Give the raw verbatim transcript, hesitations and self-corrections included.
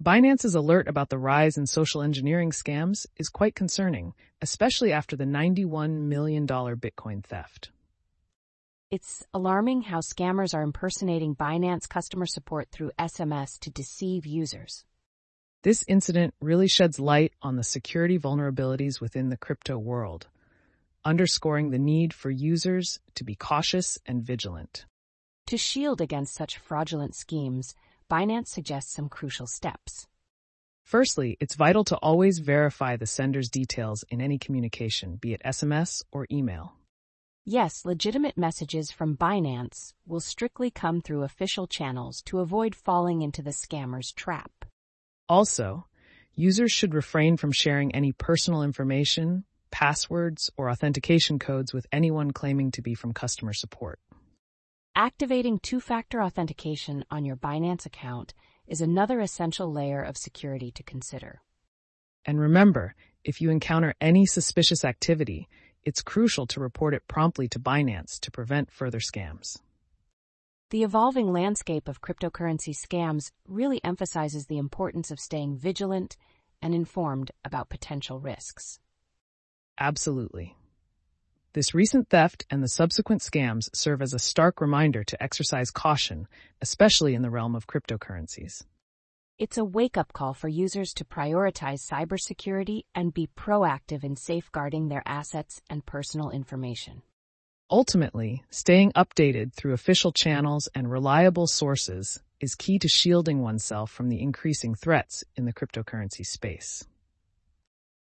Binance's alert about the rise in social engineering scams is quite concerning, especially after the ninety-one million dollars Bitcoin theft. It's alarming how scammers are impersonating Binance customer support through S M S to deceive users. This incident really sheds light on the security vulnerabilities within the crypto world, underscoring the need for users to be cautious and vigilant. To shield against such fraudulent schemes, Binance suggests some crucial steps. Firstly, it's vital to always verify the sender's details in any communication, be it S M S or email. Yes, legitimate messages from Binance will strictly come through official channels to avoid falling into the scammer's trap. Also, users should refrain from sharing any personal information, passwords, or authentication codes with anyone claiming to be from customer support. Activating two-factor authentication on your Binance account is another essential layer of security to consider. And remember, if you encounter any suspicious activity, it's crucial to report it promptly to Binance to prevent further scams. The evolving landscape of cryptocurrency scams really emphasizes the importance of staying vigilant and informed about potential risks. Absolutely. This recent theft and the subsequent scams serve as a stark reminder to exercise caution, especially in the realm of cryptocurrencies. It's a wake-up call for users to prioritize cybersecurity and be proactive in safeguarding their assets and personal information. Ultimately, staying updated through official channels and reliable sources is key to shielding oneself from the increasing threats in the cryptocurrency space.